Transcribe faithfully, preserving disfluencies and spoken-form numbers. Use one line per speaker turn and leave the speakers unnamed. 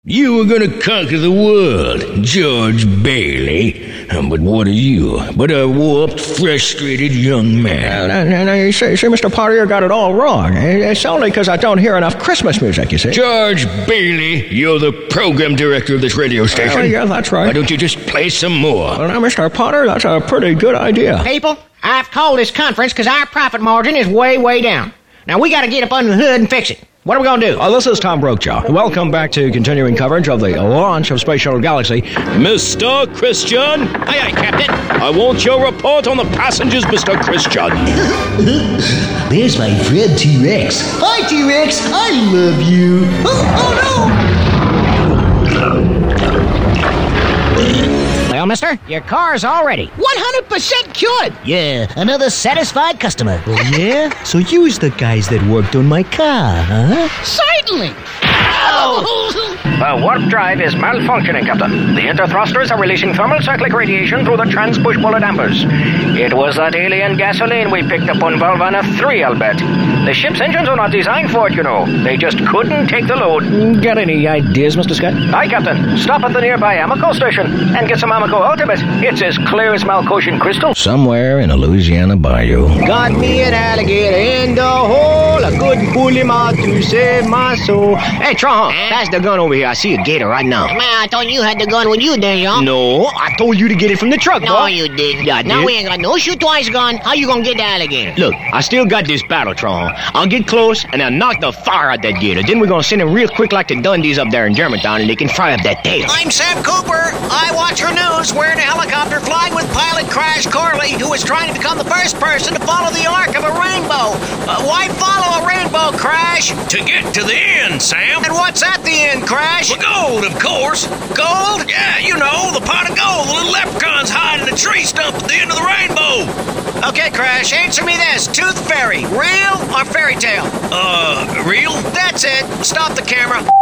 You were gonna conquer the world, George Bailey. But what are you but a warped, frustrated young man?
Uh, no, no, you see, see, Mister Potter, you got it all wrong. It's only because I don't hear enough Christmas music, you see.
George Bailey, you're the program director of this radio station.
Uh, yeah, that's right.
Why don't you just play some more?
Well, now, Mister Potter, that's a pretty good idea.
People, I've called this conference because our profit margin is way, way down. Now, we got to get up under the hood and fix it. What are we going to do?
Uh, this is Tom Brokaw. Welcome back to continuing coverage of the launch of Space Shuttle Galaxy.
Mister Christian?
Aye, aye, Captain.
I want your report on the passengers, Mister Christian.
There's my friend T-Rex. Hi, T-Rex. I love you. Oh, oh no!
Well, mister, your car's all ready. one hundred percent cured.
Yeah, another satisfied customer. Oh, yeah? So you's the guys that worked on my car, huh?
Certainly.
The warp drive is malfunctioning, Captain. The interthrusters are releasing thermal cyclic radiation through the trans-push bullet dampers. It was that alien gasoline we picked up on Valvana three, I'll bet. The ship's engines are not designed for it, you know. They just couldn't take the load.
Got any ideas, Mister Scott?
Aye, Captain. Stop at the nearby Amoco station and get some Amoco Ultimate. It's as clear as Malcosian crystal.
Somewhere in a Louisiana bayou.
Got me an alligator in the hole. I couldn't pull him out to save my soul. Hey, Tron, pass the gun over here. I see a gator right now.
Man, I thought you had the gun when you there, y'all.
No, I told you to get it from the truck,
No,
boy.
you didn't.
Yeah, I
Now
did.
we ain't got no shoot twice gun. How you gonna get the alligator?
Look, I still got this battle, Tron. I'll get close, and I'll knock the fire out that gator. Then we're gonna send him real quick like the Dundies up there in Germantown, and they can fry up that tail.
I'm Sam Cooper. I watch her news. We're in a helicopter flying with pilot Crash Corley, who is trying to become the first person to follow the arc of a rainbow. Uh, why follow a rainbow, Crash?
To get to the end, Sam.
And what's at the end, Crash?
Well, gold, of course.
Gold?
Yeah, you know, the pot of gold the little leprechauns hide in a tree stump at the end of the rainbow.
Okay, Crash, answer me this. Tooth Fairy, real or fairy tale?
Uh, real?
That's it. Stop the camera.